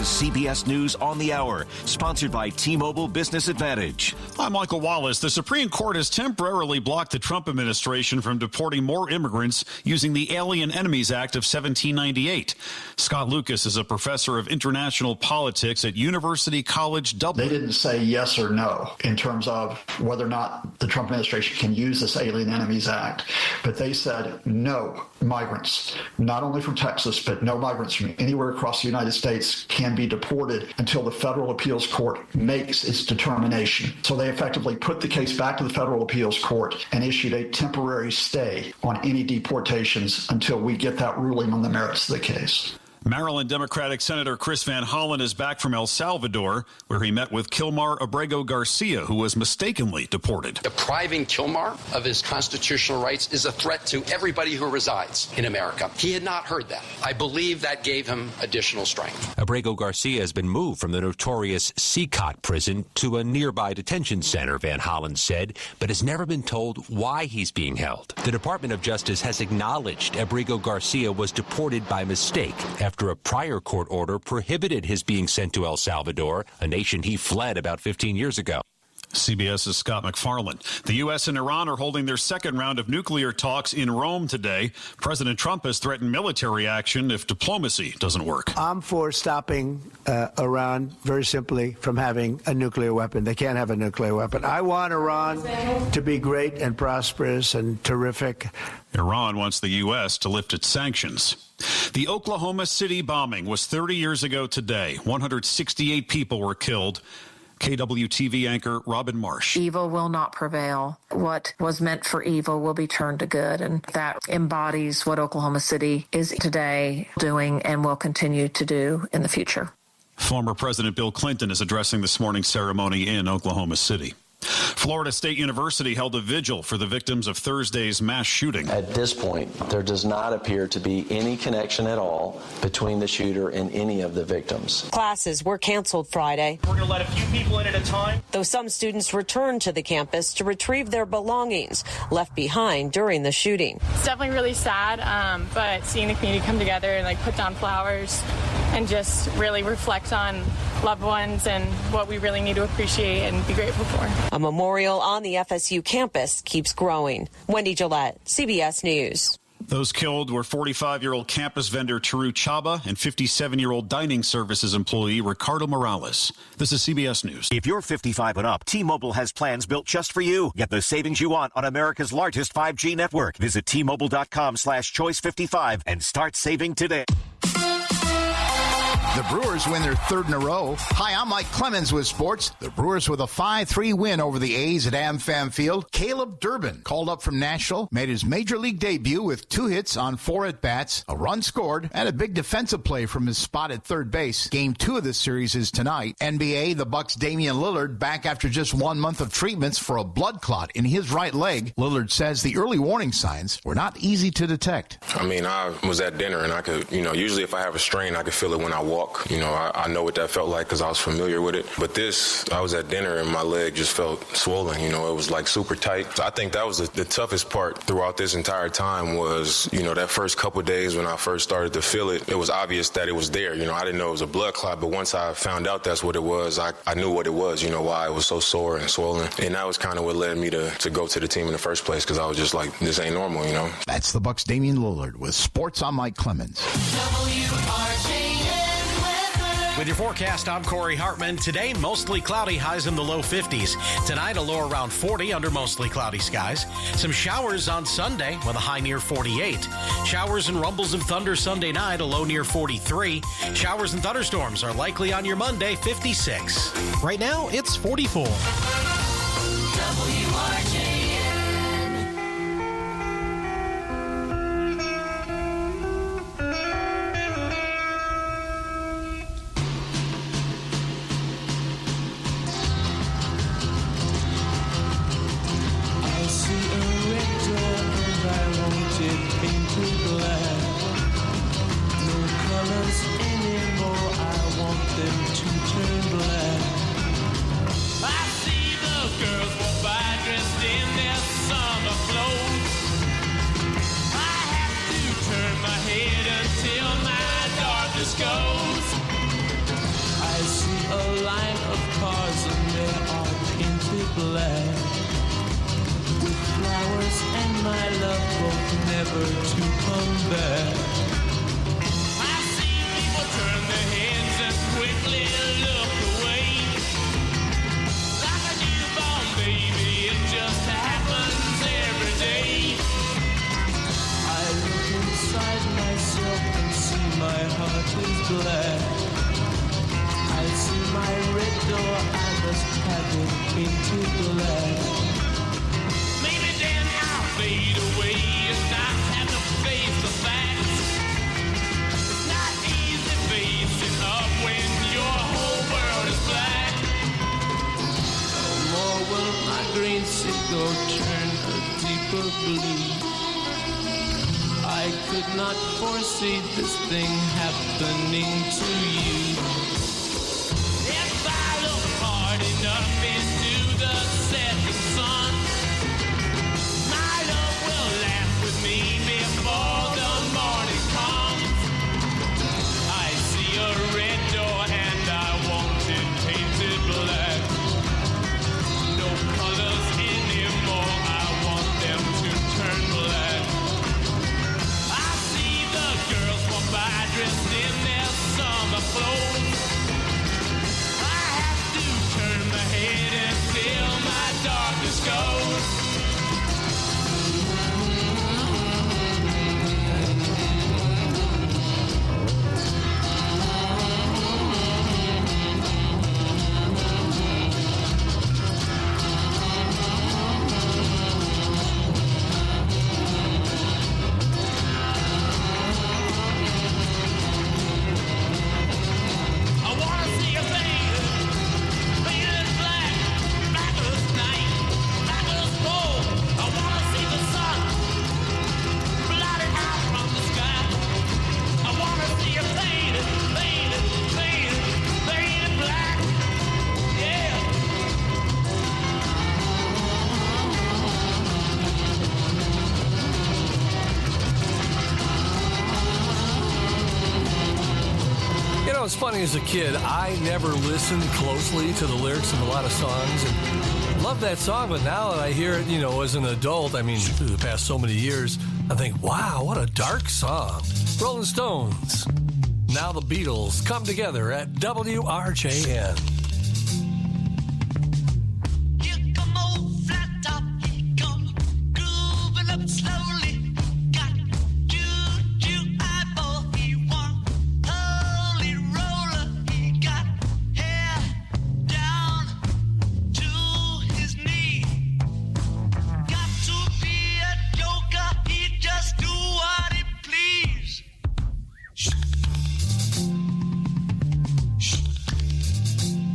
is CBS News on the Hour, sponsored by T-Mobile Business Advantage. I'm Michael Wallace. The Supreme Court has temporarily blocked the Trump administration from deporting more immigrants using the Alien Enemies Act of 1798. Scott Lucas is a professor of international politics at University College Dublin. They didn't say yes or no in terms of whether or not the Trump administration can use this Alien Enemies Act, but they said no migrants, not only from Texas, but no migrants from anywhere across the United States can be deported until the federal appeals court makes its determination. So they effectively put the case back to the federal appeals court and issued a temporary stay on any deportations until we get that ruling on the merits of the case. Maryland Democratic Senator Chris Van Hollen is back from El Salvador, where he met with Kilmar Abrego Garcia, who was mistakenly deported. Depriving Kilmar of his constitutional rights is a threat to everybody who resides in America. He had not heard that. I believe that gave him additional strength. Abrego Garcia has been moved from the notorious Seacott prison to a nearby detention center, Van Hollen said, but has never been told why he's being held. The Department of Justice has acknowledged Abrego Garcia was deported by mistake after a prior court order prohibited his being sent to El Salvador, a nation he fled about 15 years ago. CBS's Scott McFarland. The U.S. and Iran are holding their second round of nuclear talks in Rome today. President Trump has threatened military action if diplomacy doesn't work. I'm for stopping Iran, very simply, from having a nuclear weapon. They can't have a nuclear weapon. I want Iran to be great and prosperous and terrific. Iran wants the U.S. to lift its sanctions. The Oklahoma City bombing was 30 years ago today. 168 people were killed. KWTV anchor Robin Marsh. Evil will not prevail. What was meant for evil will be turned to good, and that embodies what Oklahoma City is today doing and will continue to do in the future. Former President Bill Clinton is addressing this morning's ceremony in Oklahoma City. Florida State University held a vigil for the victims of Thursday's mass shooting. At this point, there does not appear to be any connection at all between the shooter and any of the victims. Classes were canceled Friday. We're going to let a few people in at a time. Though some students returned to the campus to retrieve their belongings left behind during the shooting. It's definitely really sad, but seeing the community come together and put down flowers and just really reflect on loved ones and what we really need to appreciate and be grateful for. A memorial on the FSU campus keeps growing. Wendy Gillette, CBS News. Those killed were 45-year-old campus vendor Teru Chaba and 57-year-old dining services employee Ricardo Morales. This is CBS News. If you're 55 and up, T-Mobile has plans built just for you. Get the savings you want on America's largest 5G network. Visit T-Mobile.com/choice55 and start saving today. The Brewers win their third in a row. Hi, I'm Mike Clemens with sports. The Brewers with a 5-3 win over the A's at AmFam Field. Caleb Durbin, called up from Nashville, made his major league debut with 2 hits on 4 at-bats, a run scored, and a big defensive play from his spot at third base. Game 2 of this series is tonight. NBA, the Bucks' Damian Lillard back after just 1 month of treatments for a blood clot in his right leg. Lillard says the early warning signs were not easy to detect. I mean, I was at dinner and I could, usually if I have a strain, I could feel it when I walk. I know what that felt like because I was familiar with it. But I was at dinner and my leg just felt swollen. It was like super tight. So I think that was the toughest part throughout this entire time was, that first couple of days when I first started to feel it, it was obvious that it was there. I didn't know it was a blood clot, but once I found out that's what it was, I knew what it was, why it was so sore and swollen. And that was kind of what led me to go to the team in the first place because I was just like, this ain't normal, That's the Bucks' Damian Lillard with Sports. I'm Mike Clemens. With your forecast, I'm Corey Hartman. Today, mostly cloudy, highs in the low 50s. Tonight, a low around 40 under mostly cloudy skies. Some showers on Sunday with a high near 48. Showers and rumbles of thunder Sunday night, a low near 43. Showers and thunderstorms are likely on your Monday, 56. Right now, it's 44. WRJN. walls and they are painted black with flowers and my love both never to come back. I see people turn their heads and quickly look away. Like a newborn baby, it just happens every day. I look inside myself and see my heart is black. I see my red door, I must have it painted black. Maybe then I'll fade away and not have to face the facts. It's not easy facing up when your whole world is black. No more will my green seagull turn a deeper blue. I could not foresee this thing happening to you. If I look hard enough into the setting sun, my love will laugh with me before the morning comes. I see a red door and I want it painted black. No colors anymore, I want them to turn black. I see the girls walk by dressed in their summer clothes. I have to turn my head until my darkness goes. I wanna see a faded, faded black, black as night, black as coal. I wanna see the sun blotted out from the sky. I wanna see a faded, faded, faded, faded black. Yeah. You know, it's funny, as a kid, I never listened closely to the lyrics of a lot of songs and love that song, but now that I hear it, you know, as an adult, I mean, through the past so many years, I think, wow, what a dark song. Rolling Stones. Now the Beatles come together at WRJN. Here come old flat top, he come grooving up slowly. Got juju eyeball, he one holy roller. He got hair down to his knee. Got to be a joker, he just do what he please. Shh. Shh.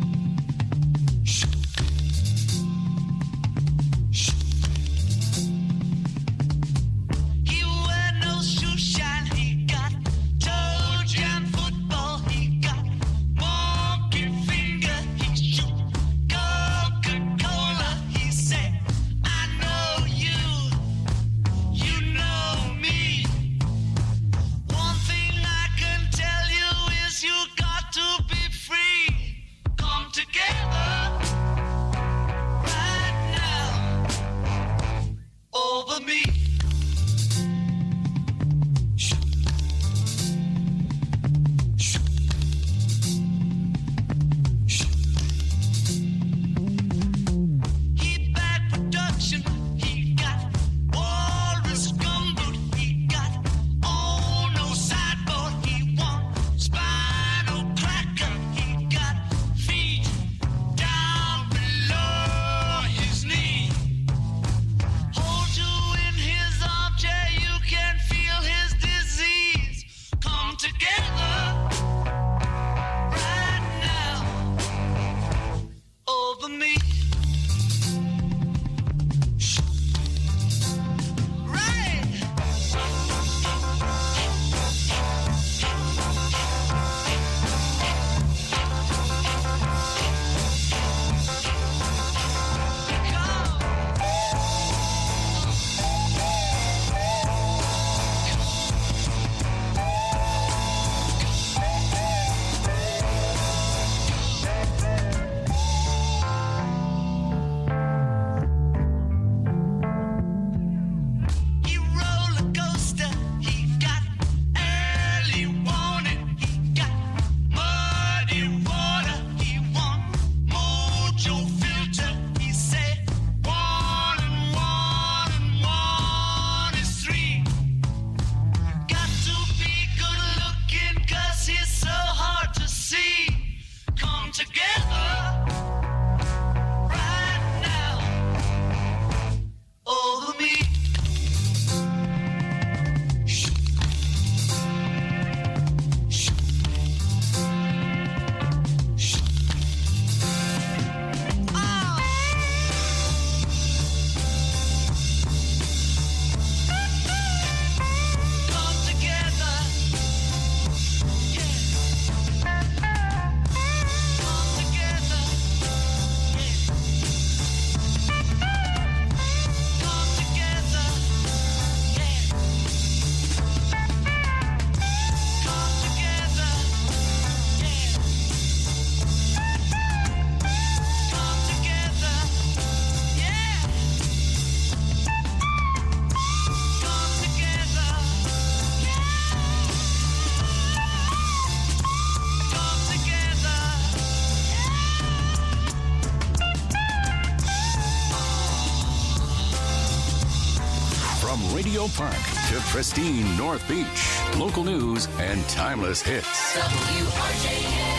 Rosendale Park to pristine North Beach. Local news and timeless hits. WRJN.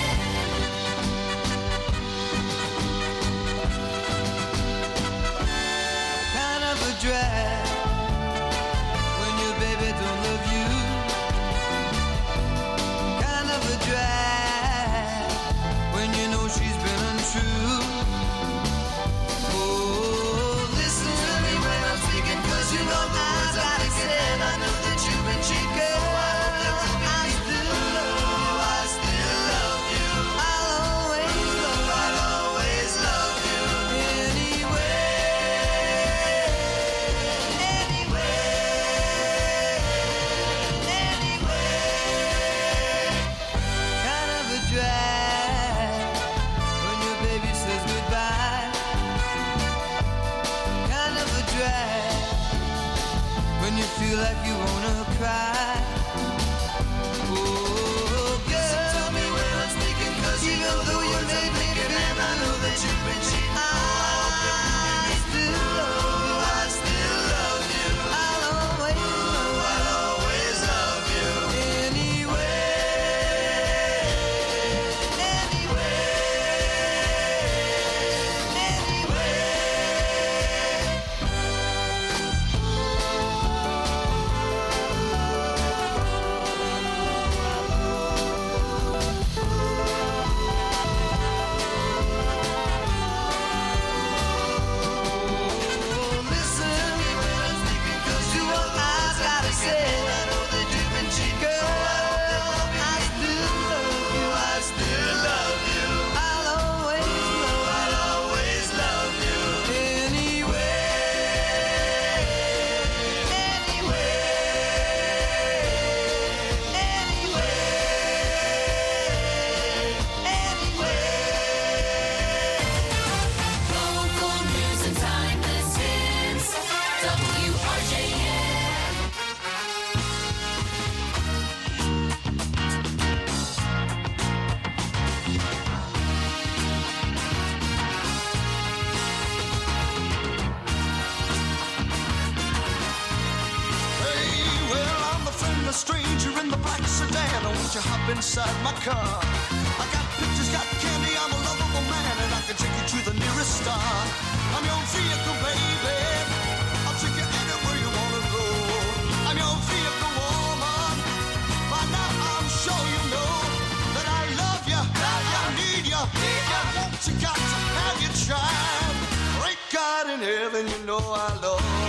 Kind of a drag when your baby don't love you. Kind of a drag when you know she's been untrue. Oh, listen to me when I'm speaking, 'cause you know the words I said. I know that you've been cheated. I still love you. I'll always love you. Kind of a drag when your baby says goodbye. Kind of a drag when you feel like you wanna cry. Oh, girl, tell me when I'm speaking, 'cause even though you may be and I know that you've been cheating. I still love you. I'll always love you. Listen to me when I'm speaking, 'cause you always gotta say. I know that you've been cheating. Girl, I still love you. I'll always love you. Local news and timeless hits. WRJN. Hey, well, I'm the friendless stranger in the black sedan. Won't you hop inside my car? I got pictures, got candy, I'm a lovable man, and I can take you to the nearest star. I'm your vehicle, baby. I'll take you anywhere you wanna go. I'm your vehicle, woman. By now I'm sure you know that I love you, I need you. I want you, got to have your child. Great God in heaven, you know I love you.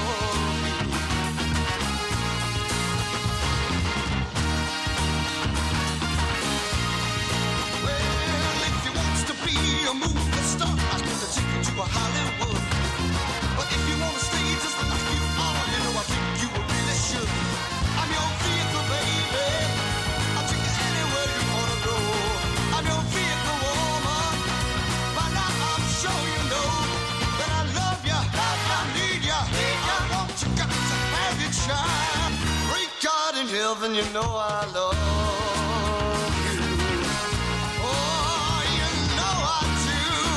Well, if you wants to be a movie star, I can take you to a Hollywood. But if you wanna stay just like you are, you know I think you really should. I'm your vehicle, baby. I'll take you anywhere you wanna go. I'm your vehicle, woman. By now I'm sure you know that I love you, I need you. I want you, got to have your child. Great God in heaven, you know I love you. Oh, you know I do.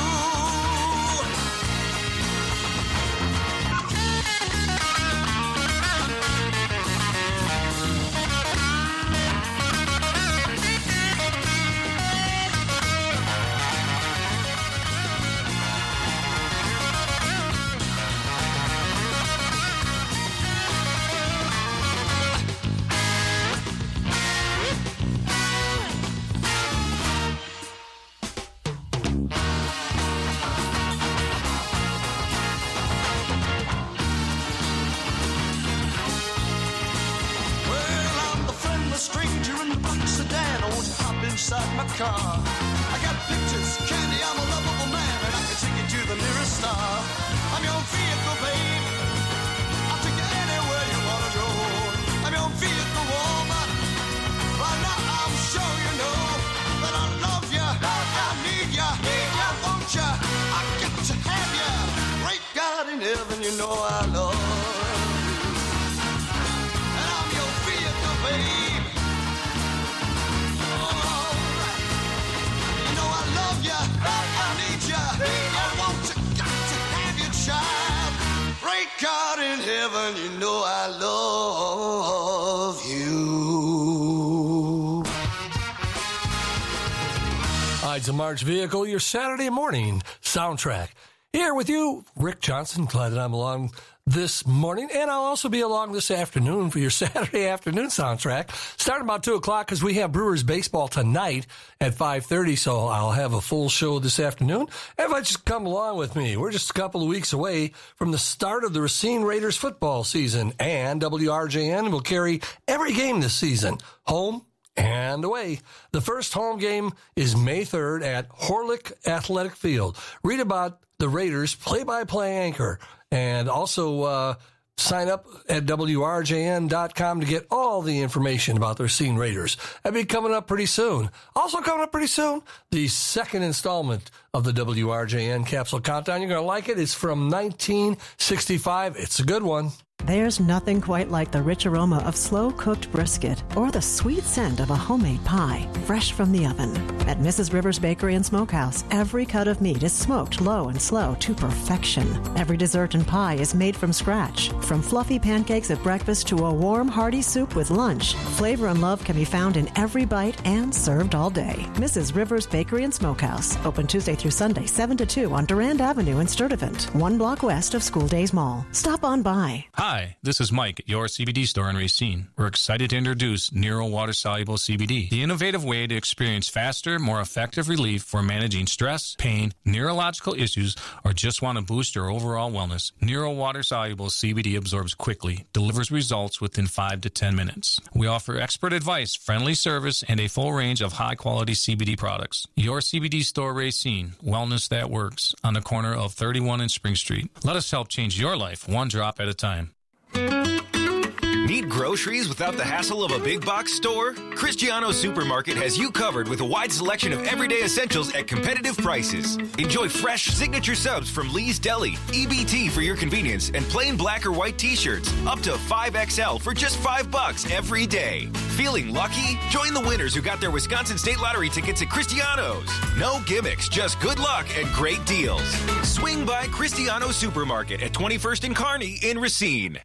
inside my car. I got pictures, candy, I'm a lovable man, and I can take you to the nearest star. I'm your vehicle, babe. I'll take you anywhere you wanna go. I'm your vehicle, woman. Right now I'm sure you know that I love you, I need you, I want you, I got to have you. Great God in heaven, you know I love you. And I'm your vehicle, babe. I need you, I want you, got to have your child. Great God in heaven, you know I love you. Ides of March Vehicle, your Saturday morning soundtrack. Here with you, Rick Johnson. Glad that I'm along this morning, and I'll also be along this afternoon for your Saturday afternoon soundtrack, starting about 2 o'clock because we have Brewers baseball tonight at 5:30, so I'll have a full show this afternoon. Everybody just come along with me. We're just a couple of weeks away from the start of the Racine Raiders football season, and WRJN will carry every game this season, home and away. The first home game is May 3rd at Horlick Athletic Field. Read about the Raiders play-by-play anchor, and also sign up at WRJN.com to get all the information about the Racine Raiders. That'll be coming up pretty soon. Also coming up pretty soon, the second installment of the WRJN Capsule Countdown. You're going to like it. It's from 1965. It's a good one. There's nothing quite like the rich aroma of slow-cooked brisket or the sweet scent of a homemade pie, fresh from the oven. At Mrs. Rivers Bakery and Smokehouse, every cut of meat is smoked low and slow to perfection. Every dessert and pie is made from scratch. From fluffy pancakes at breakfast to a warm, hearty soup with lunch, flavor and love can be found in every bite and served all day. Mrs. Rivers Bakery and Smokehouse, open Tuesday through Sunday, 7 to 2 on Durand Avenue in Sturtevant, 1 block west of School Days Mall. Stop on by. Hi, this is Mike at your CBD store in Racine. We're excited to introduce Nero Water Soluble CBD, the innovative way to experience faster, more effective relief for managing stress, pain, neurological issues, or just want to boost your overall wellness. Nero Water Soluble CBD absorbs quickly, delivers results within 5 to 10 minutes. We offer expert advice, friendly service, and a full range of high-quality CBD products. Your CBD store Racine, wellness that works, on the corner of 31 and Spring Street. Let us help change your life one drop at a time. Need groceries without the hassle of a big box store? Cristiano Supermarket has you covered with a wide selection of everyday essentials at competitive prices. Enjoy fresh signature subs from Lee's Deli, EBT for your convenience, and plain black or white t-shirts up to 5XL for just $5 every day. Feeling lucky? Join the winners who got their Wisconsin State Lottery tickets at Cristiano's. No gimmicks, just good luck and great deals. Swing by Cristiano Supermarket at 21st and Kearney in Racine.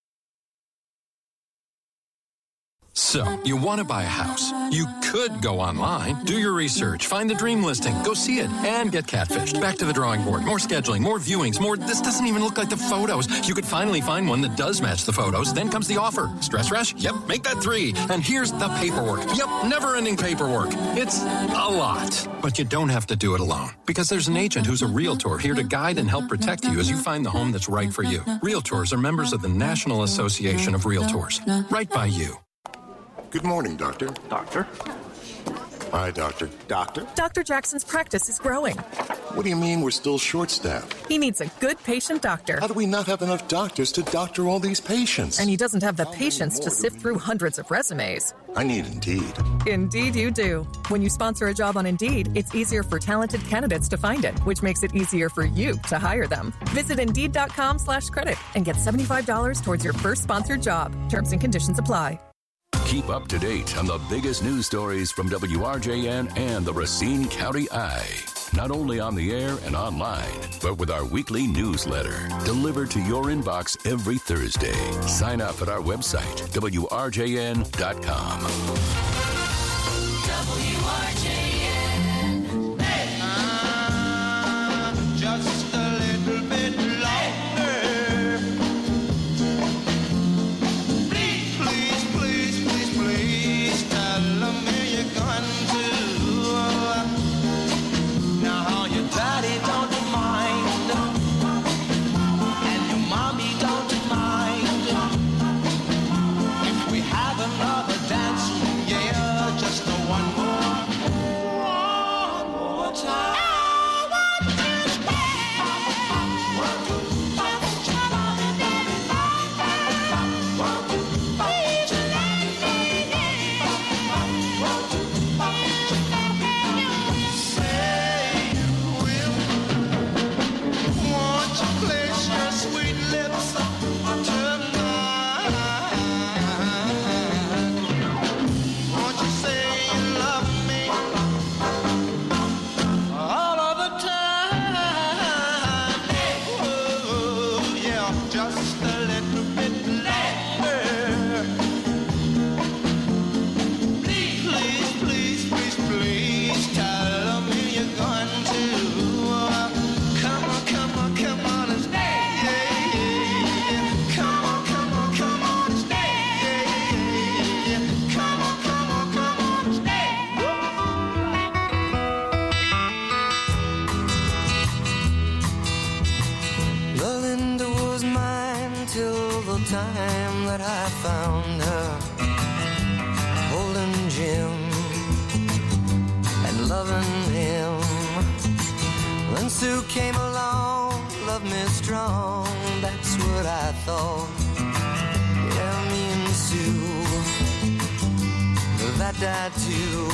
So, you want to buy a house. You could go online, do your research, find the dream listing, go see it, and get catfished. Back to the drawing board. More scheduling, more viewings, more, this doesn't even look like the photos. You could finally find one that does match the photos. Then comes the offer. Stress rush? Yep, make that 3. And here's the paperwork. Yep, never-ending paperwork. It's a lot. But you don't have to do it alone. Because there's an agent who's a realtor here to guide and help protect you as you find the home that's right for you. Realtors are members of the National Association of Realtors. Right by you. Good morning, Doctor. Doctor? Hi, Doctor. Doctor? Dr. Jackson's practice is growing. What do you mean we're still short-staffed? He needs a good patient doctor. How do we not have enough doctors to doctor all these patients? And he doesn't have the patience to sift through hundreds of resumes. I need Indeed. Indeed you do. When you sponsor a job on Indeed, it's easier for talented candidates to find it, which makes it easier for you to hire them. Visit Indeed.com/credit and get $75 towards your first sponsored job. Terms and conditions apply. Keep up to date on the biggest news stories from WRJN and the Racine County Eye. Not only on the air and online, but with our weekly newsletter delivered to your inbox every Thursday. Sign up at our website, WRJN.com. WRJN. Hey. Just a little bit longer. Please, please, please, please, please tell me you're going to. Now your daddy don't mind, and your mommy don't mind. If we have another dance, yeah, just one more. time that I found her holding Jim and loving him. Then Sue came along, loved me strong, that's what I thought. Yeah, me and Sue, that died too.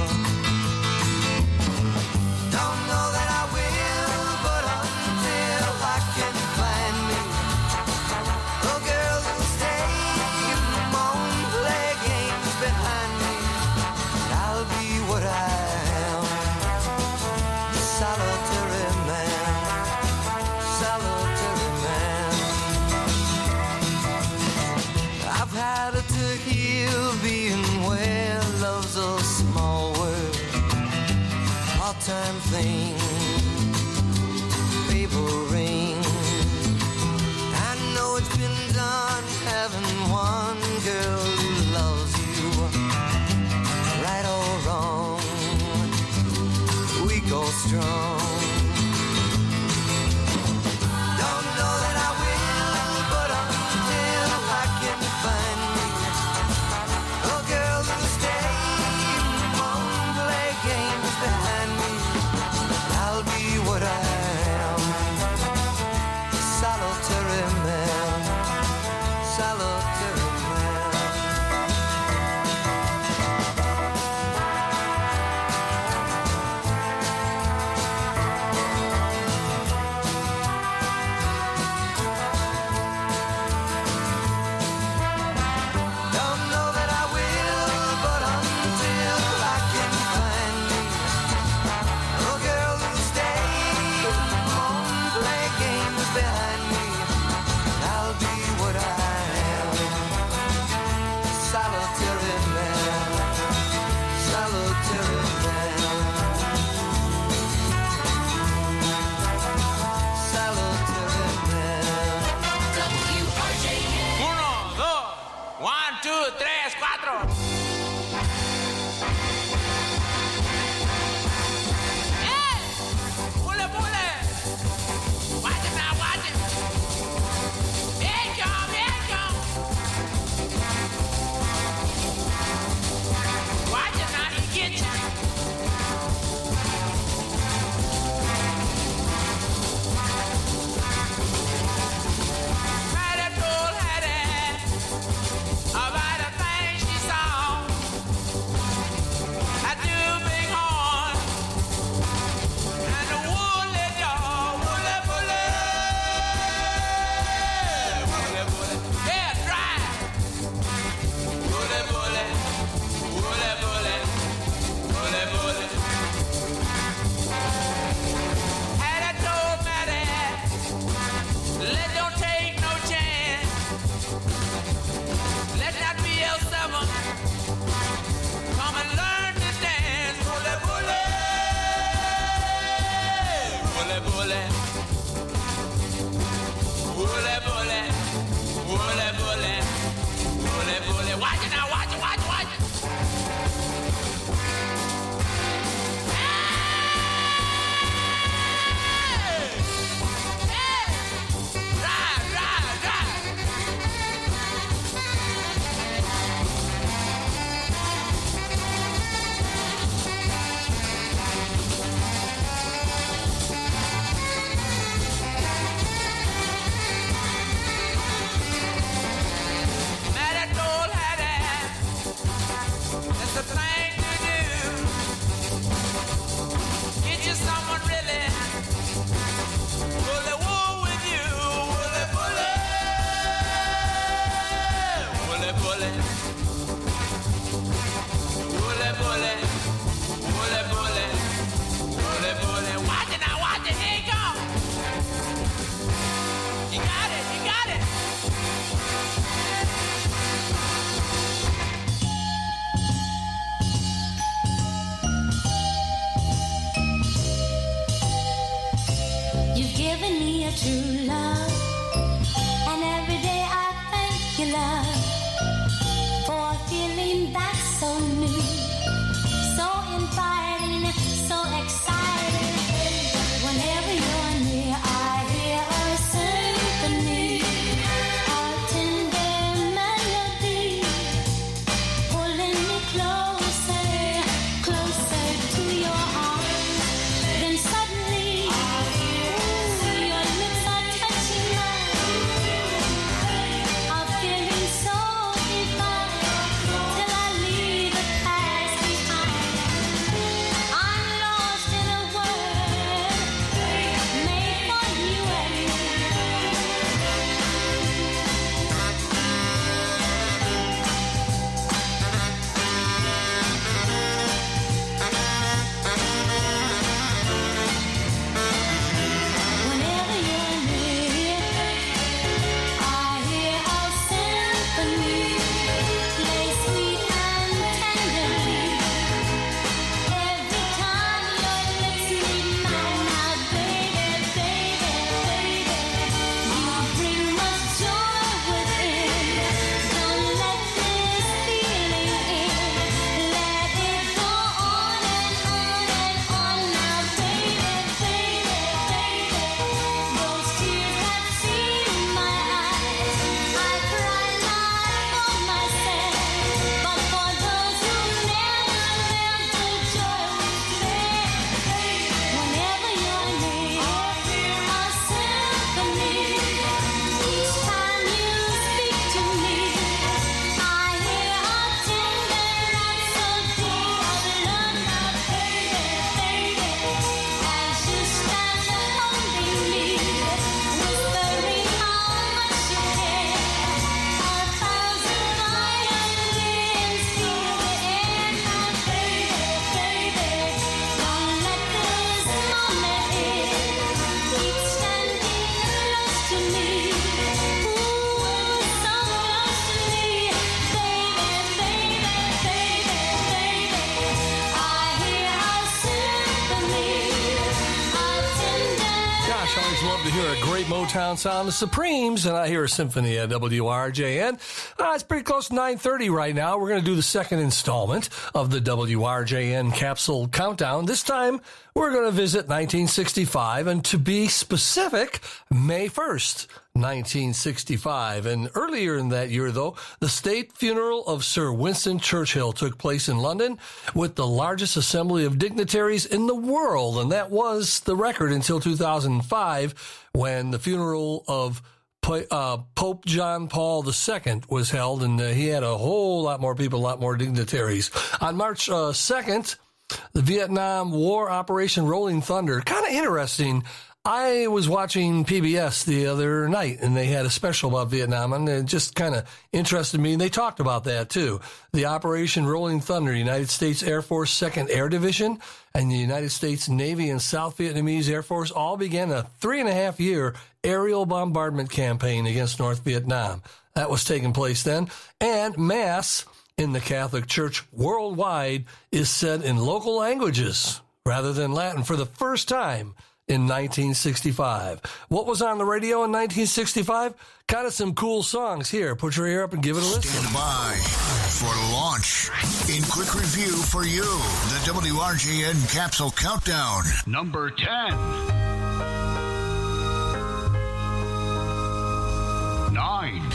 Don't know that I will, but until I can find me a girl who'll stay and won't play games behind me, I'll be what I am, a solitary man, solitary man. I've had it to heal being where love's a small world, part-time thing, paper ring. I know it's been done having one girl who loves you, right or wrong, weak or strong. Don't know that I will, but until I can find me a girl who'll stay and won't play games behind me, I'll be what I am, a solitary man, solitary man. Don't know that I will, but until I can find me a girl who'll stay and won't play games behind me, I'll be what I am, a solitary man, solitary man, solitary man. WRJN. 1, 2, 1, 2, 3, 4. About a thing she saw. true love. And every day I thank you, love, for a feeling that's so new, so inviting, so exciting. Whenever you're near, I hear a symphony of tender Always love to hear a great Motown sound, the Supremes, and I hear a symphony at WRJN. It's pretty close to 9:30 right now. We're going to do the second installment of the WRJN Capsule Countdown. This time, we're going to visit 1965, and to be specific, May 1st. 1965. And earlier in that year, though, the state funeral of Sir Winston Churchill took place in London with the largest assembly of dignitaries in the world. And that was the record until 2005, when the funeral of Pope John Paul II was held, and he had a whole lot more people, a lot more dignitaries. On March 2nd, the Vietnam War Operation Rolling Thunder, kind of interesting. I was watching PBS the other night, and they had a special about Vietnam, and it just kind of interested me, and they talked about that, too. The Operation Rolling Thunder, United States Air Force 2nd Air Division, and the United States Navy and South Vietnamese Air Force all began a 3.5-year aerial bombardment campaign against North Vietnam. That was taking place then, and Mass in the Catholic Church worldwide is said in local languages rather than Latin for the first time in 1965. What was on the radio in 1965? Kind of some cool songs. Here, put your ear up and give it a listen. Stand by for launch. In quick review for you, the WRJN Capsule Countdown. Number 10. 9.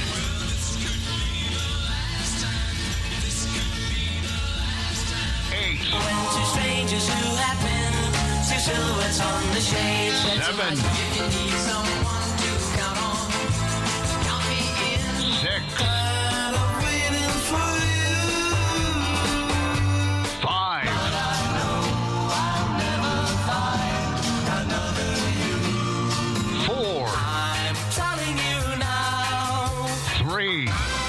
8. When two strangers who have been two silhouettes on the shade. 7. If you need someone to count on, count me in. 6. And I'm waiting for you. 5. But I know I'll never find another you. 4. I'm telling you now. 3.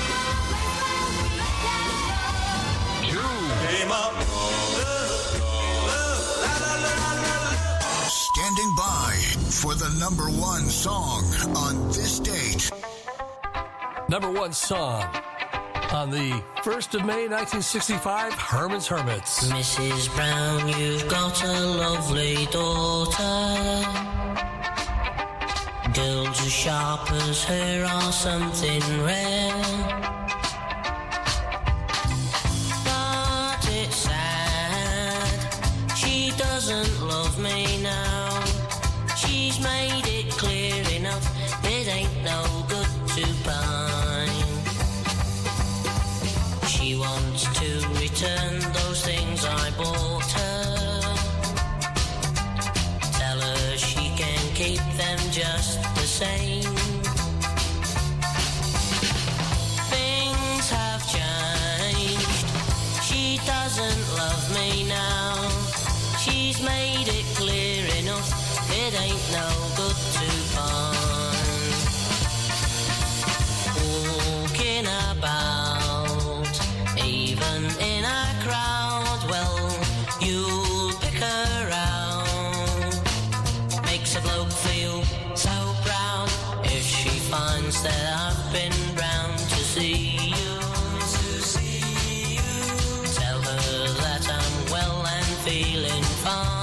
2. Came up. Standing by for the number 1 song on this date. Number 1 song on the 1st of May, 1965, Herman's Hermits. Mrs. Brown, you've got a lovely daughter. Girls as sharp as her are something rare. But it's sad, she doesn't love me now. She's made it clear enough, it ain't no good to pine. She wants to return those things I bought her. Tell her she can keep them just the same. Things have changed, she doesn't love me now. She's made it clear enough, it ain't no good to find. Walking about, even in a crowd, well, you'll pick her out. Makes a bloke feel so proud if she finds that I've been round to see you. Tell her that I'm well and feeling fine.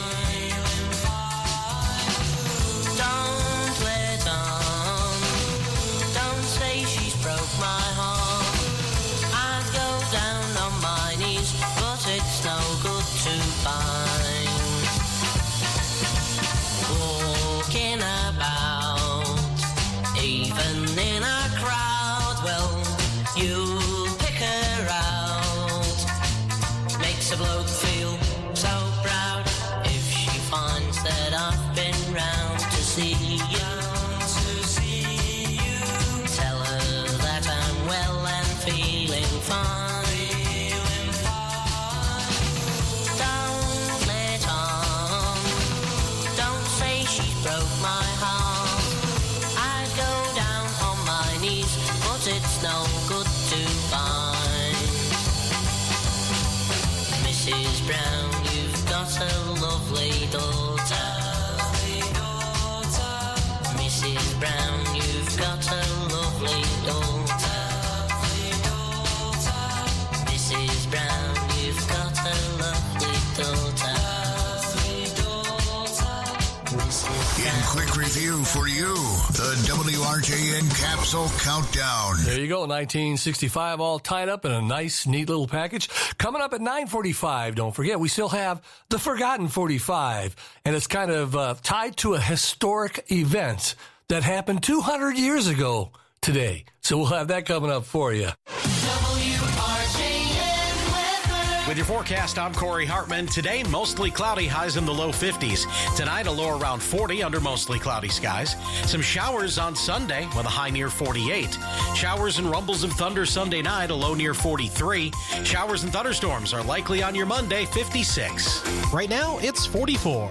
Walking about, even in a crowd, well, you pick her out. Makes a bloke feel so proud if she finds that I've been round to see you. Tell her that I'm well and feeling fine. It's no good to find. Mrs. Brown, you've got a lovely daughter. Mrs. Brown, you've got a lovely daughter. Mrs. Brown, you've got a lovely daughter. In quick review for you, the WRJN Capsule Countdown. There you go, 1965, all tied up in a nice, neat little package. Coming up at 9:45, don't forget, we still have the Forgotten 45, and it's kind of tied to a historic event that happened 200 years ago today. So we'll have that coming up for you. With your forecast, I'm Corey Hartman. Today, mostly cloudy, highs in the low 50s. Tonight, a low around 40 under mostly cloudy skies. Some showers on Sunday with a high near 48. Showers and rumbles of thunder Sunday night, a low near 43. Showers and thunderstorms are likely on your Monday, 56. Right now, it's 44.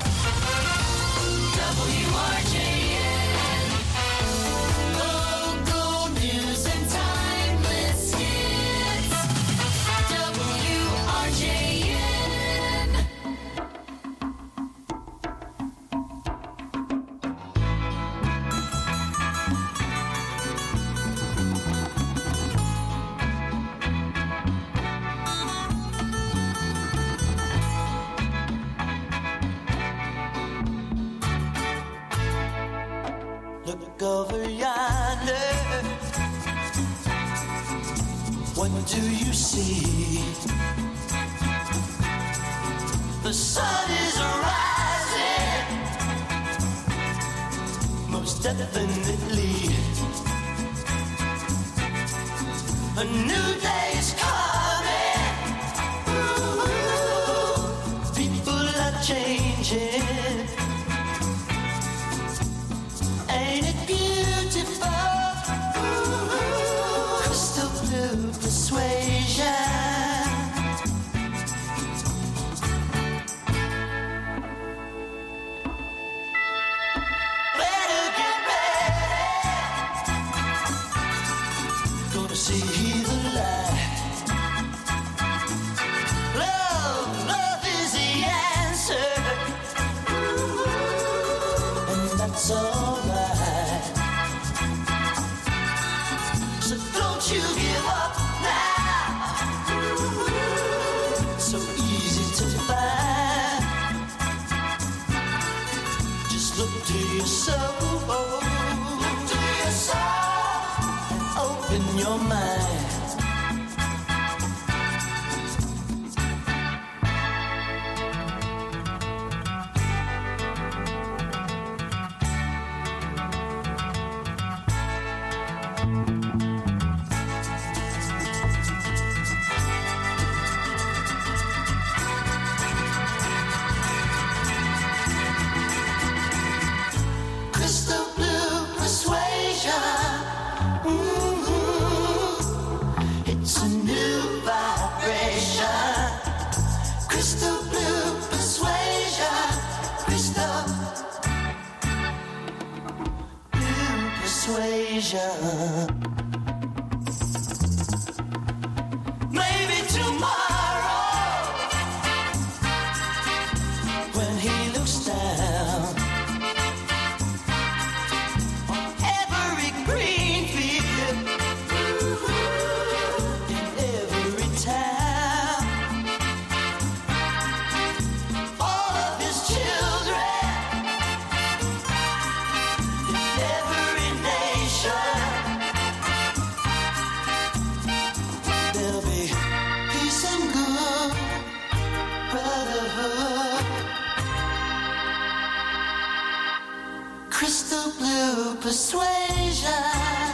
Local news and timeless hits. WRJN. Look over yonder. What do you see? The sun is rising, most definitely. A new day is coming. Ooh, people are changing. Ain't it beautiful? Ooh, crystal blue persuasion. Better get ready. Gonna see the light. Love is the answer. And that's alright. So don't you give up now. So easy to find. Just look to your soul. Look to your soul and open your mind. Crystal blue persuasion. It's a new vibration. Crystal blue persuasion. Crystal blue persuasion. Maybe tomorrow, when he looks down on every green field, in every town, all of his children, in every nation, there'll be peace and good brotherhood. Crystal blue persuasion.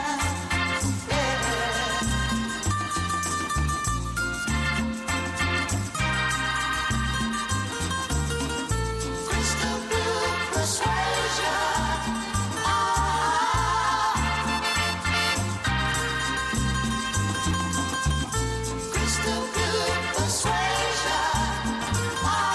Crystal blue persuasion. Crystal blue persuasion.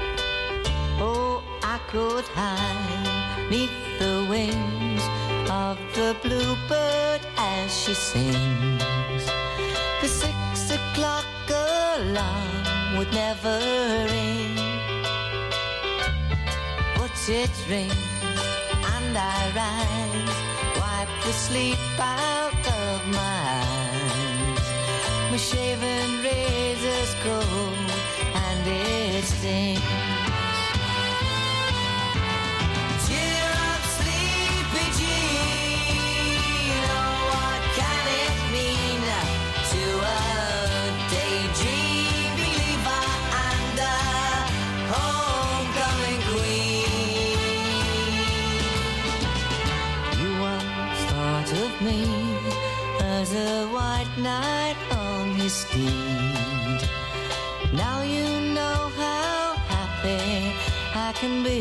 Oh, I could hide neath the wings of of the bluebird as she sings. The 6 o'clock alarm would never ring, but it rings and I rise, wipe the sleep out of my eyes. My shaven razor's cold and it stings. Cheer up, sleepy Jean. Oh, what can it mean to a daydream believer and a homecoming queen? You once thought of me as a white knight on his steed. Now you know how happy I can be.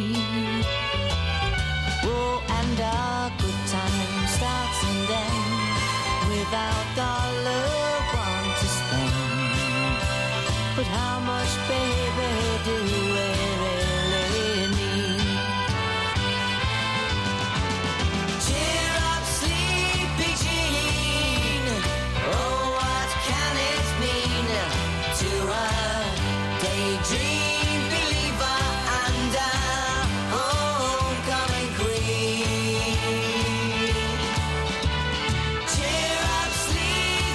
Oh, and our good time starts and ends without $1 to spend. But how much, baby, do we really need? Cheer up, sleepy Jean. Oh, what can it mean to a daydream believer and a homecoming queen? Cheer up, sleepy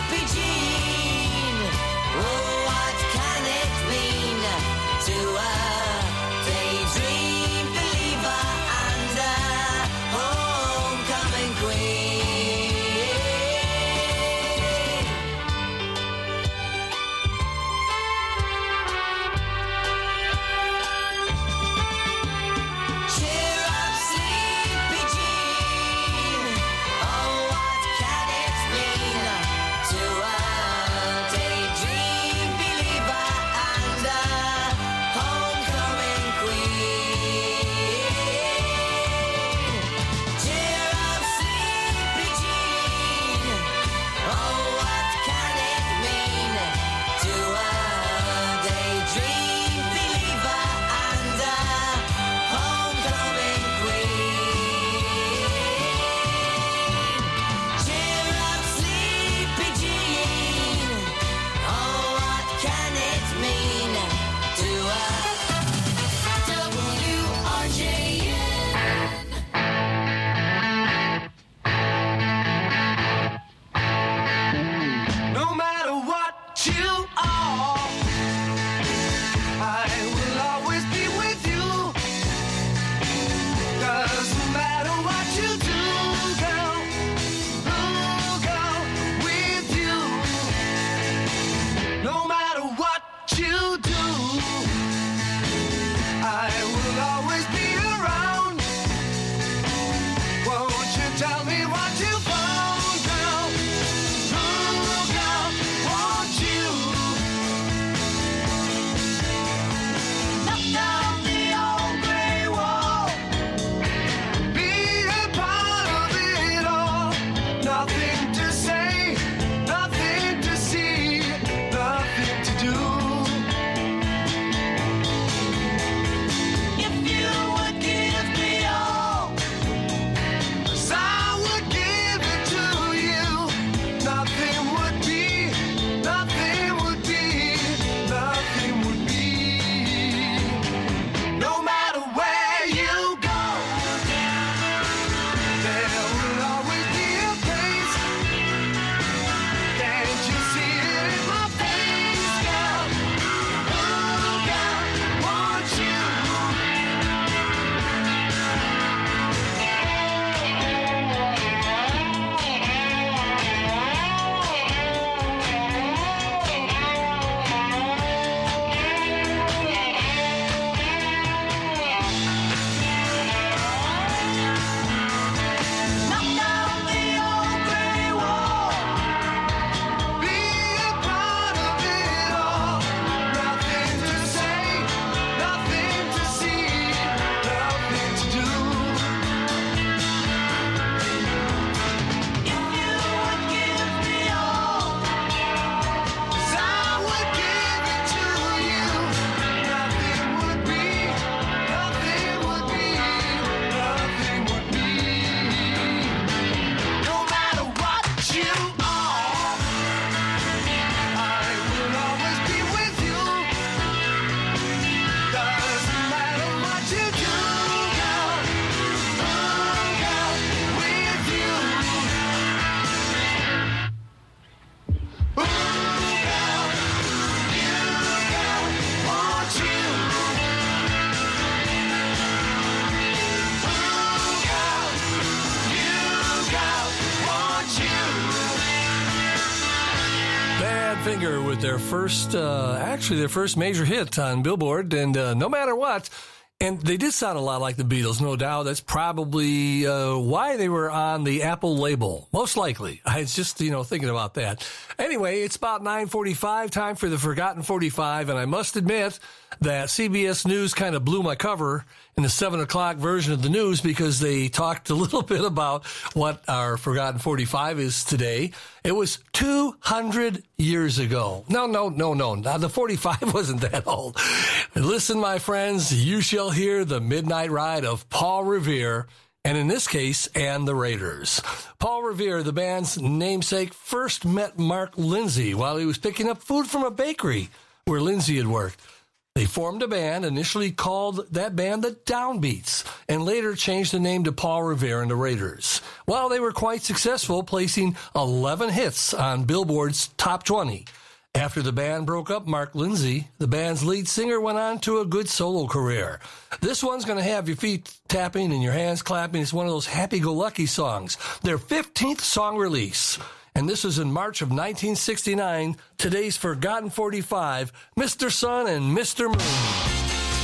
Badfinger with their first, their first major hit on Billboard, and No Matter What. And they did sound a lot like the Beatles, no doubt. That's probably why they were on the Apple label, most likely. I was just, thinking about that. Anyway, it's about 9:45, time for the Forgotten 45, and I must admit that CBS News kind of blew my cover in the 7 o'clock version of the news because they talked a little bit about what our Forgotten 45 is today. It was 200 years ago. No. The 45 wasn't that old. Listen, my friends, you shall hear the Midnight Ride of Paul Revere, and in this case, and the Raiders. Paul Revere, the band's namesake, first met Mark Lindsay while he was picking up food from a bakery where Lindsay had worked. They formed a band, initially called that band the Downbeats, and later changed the name to Paul Revere and the Raiders. Well, they were quite successful, placing 11 hits on Billboard's Top 20. After the band broke up, Mark Lindsay, the band's lead singer, went on to a good solo career. This one's going to have your feet tapping and your hands clapping. It's one of those happy-go-lucky songs. Their 15th song release. And this is in March of 1969, today's Forgotten 45, Mr. Sun and Mr. Moon.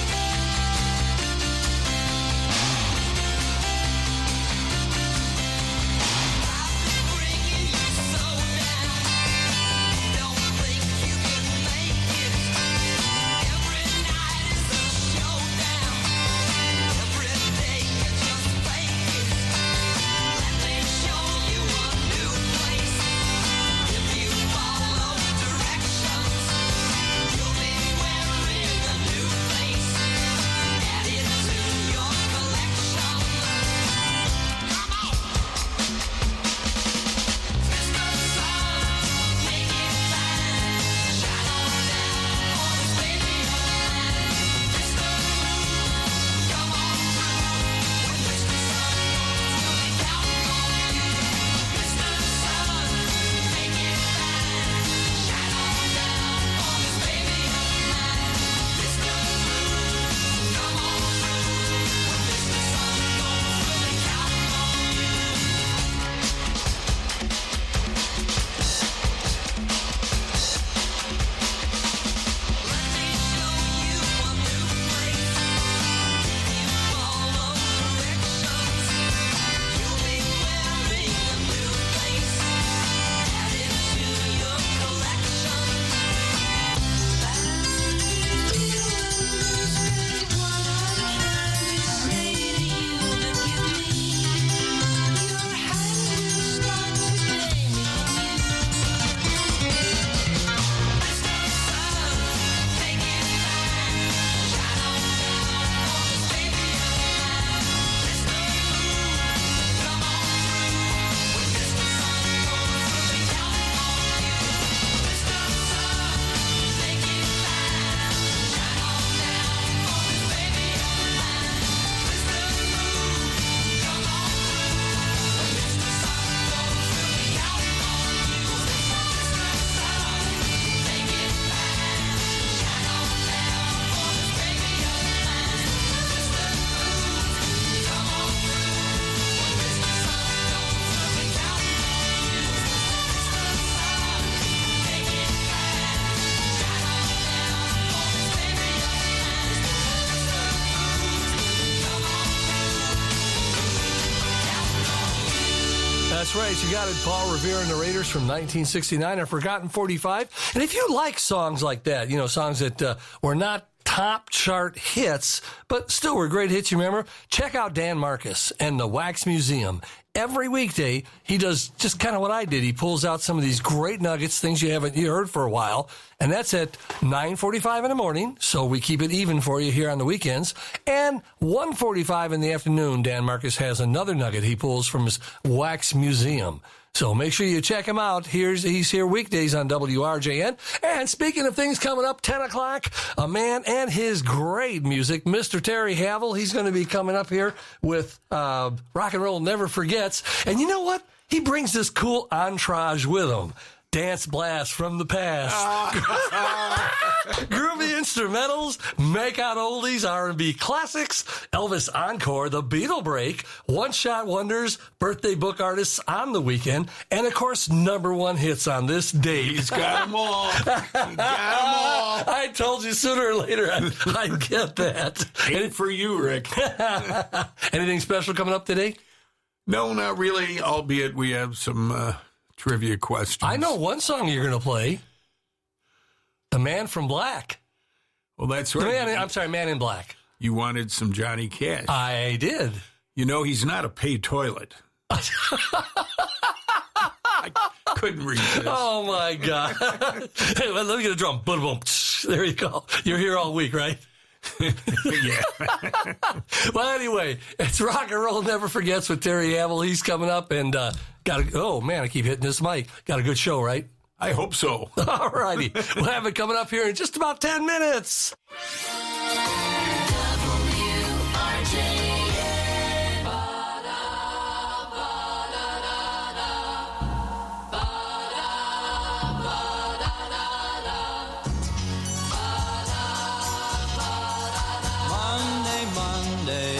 That's right. You got it. Paul Revere and the Raiders from 1969, a Forgotten 45. And if you like songs like that, songs that were not top chart hits, but still were great hits, you remember? Check out Dan Marcus and the Wax Museum. Every weekday, he does just kind of what I did. He pulls out some of these great nuggets, things you haven't heard for a while, and that's at 9:45 in the morning, so we keep it even for you here on the weekends. And 1:45 in the afternoon, Dan Marcus has another nugget he pulls from his Wax Museum. So make sure you check him out. He's here weekdays on WRJN. And speaking of things coming up, 10 o'clock, a man and his great music, Mr. Terry Havel. He's going to be coming up here with Rock and Roll Never Forgets. And you know what? He brings this cool entourage with him. Dance Blast from the past. Groovy instrumentals, make out oldies, R&B classics, Elvis Encore, the Beatle Break, one-shot wonders, birthday book artists on the weekend, and of course, number one hits on this date. He's got them all. He got them all. I told you sooner or later I'd get that. Ain't for you, Rick. Anything special coming up today? No, not really, albeit we have some trivia questions. I know one song you're going to play. The Man from Black. Well, that's right. Man in Black. You wanted some Johnny Cash. I did. You know, he's not a paid toilet. I couldn't resist. Oh, my God. Hey, let me get a drum. Boom, boom. There you go. You're here all week, right? Yeah. Well, anyway, it's Rock and Roll Never Forgets with Terry Hamill. He's coming up and oh, man, I keep hitting this mic. Got a good show, right? I hope so. All righty. We'll have it coming up here in just about 10 minutes. Monday,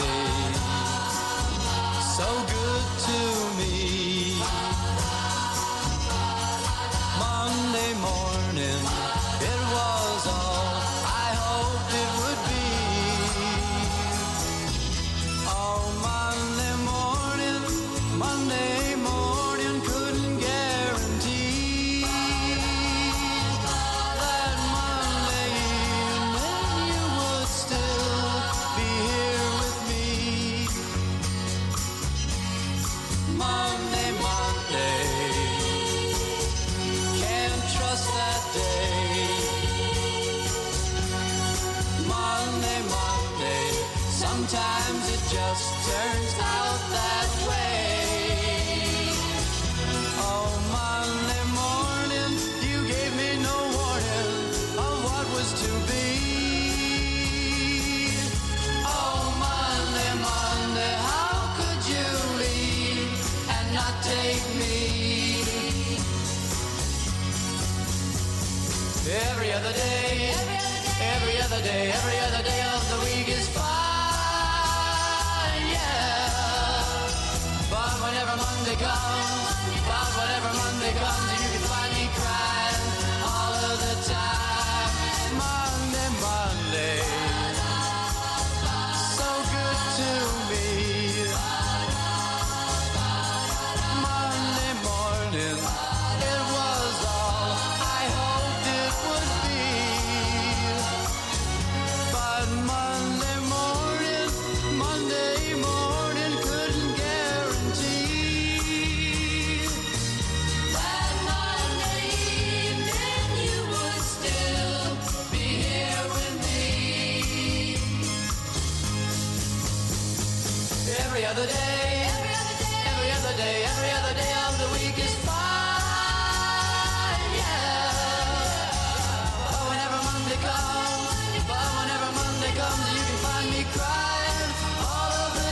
so good to me. Monday morning, it was all I hoped it would be. Oh, Monday morning, couldn't guarantee that Monday evening you would still be here with me. Monday, can't trust that day. Monday, sometimes it just turns out that way. Oh, Monday morning, you gave me no warning of what was to be. Oh, Monday, how could you leave and not take me? Every other day of the week is fine, yeah. But whenever Monday comes, you can find me crying all of the time. Monday, so good to me. Monday morning, it was all I hoped it would be. But Monday morning couldn't guarantee that Monday evening you would still be here with me. Every other day of the week is fine, yeah. But whenever Monday comes, you can find me crying all of the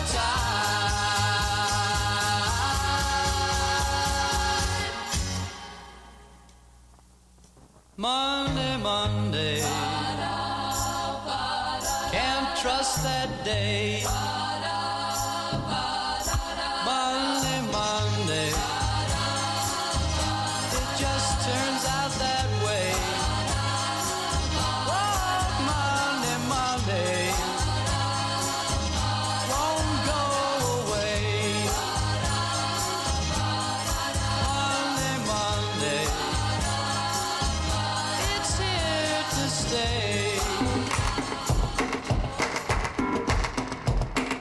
time. Monday, can't trust that day. Monday, it just turns out that way. Oh, Monday, won't go away. Monday, it's here to stay.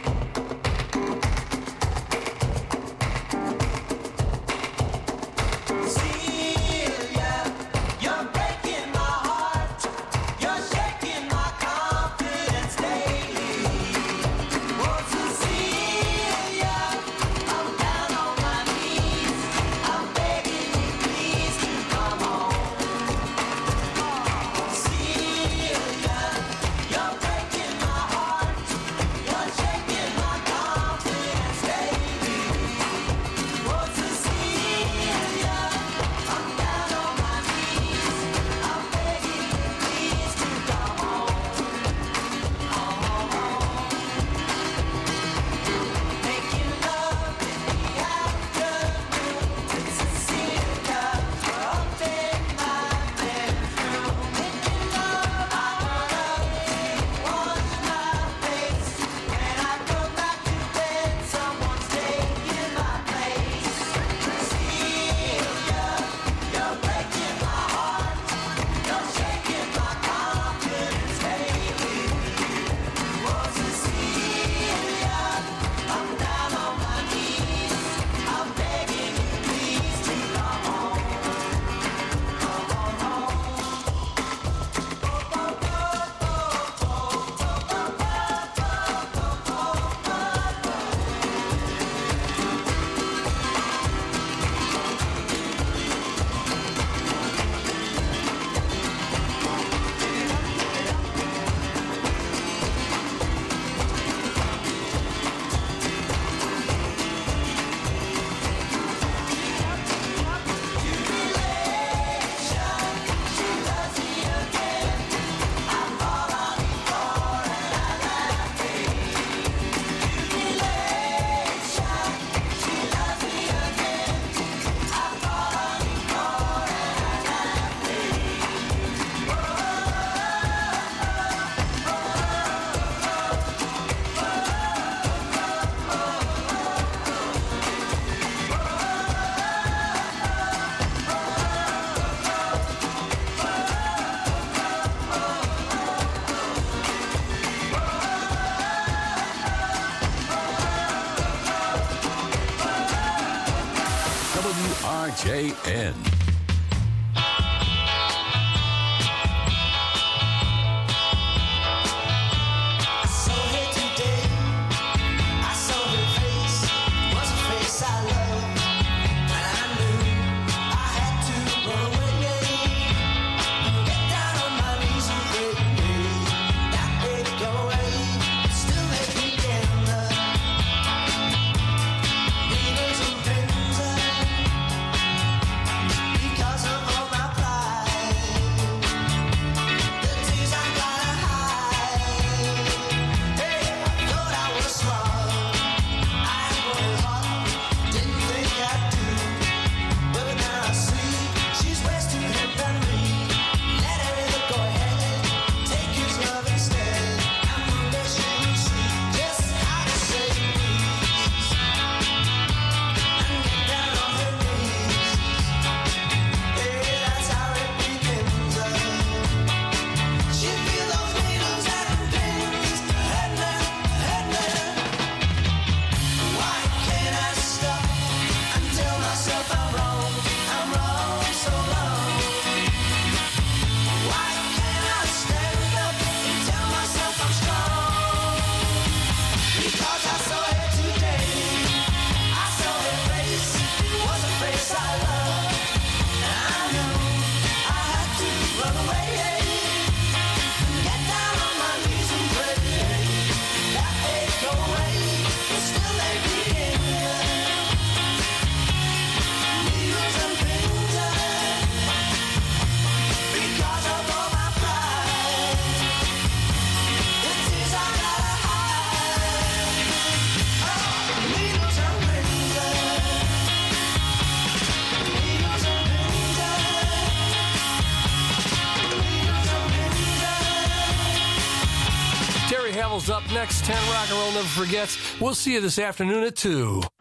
WRJN. Up next, 10 Rock and Roll Never Forgets. We'll see you this afternoon at 2.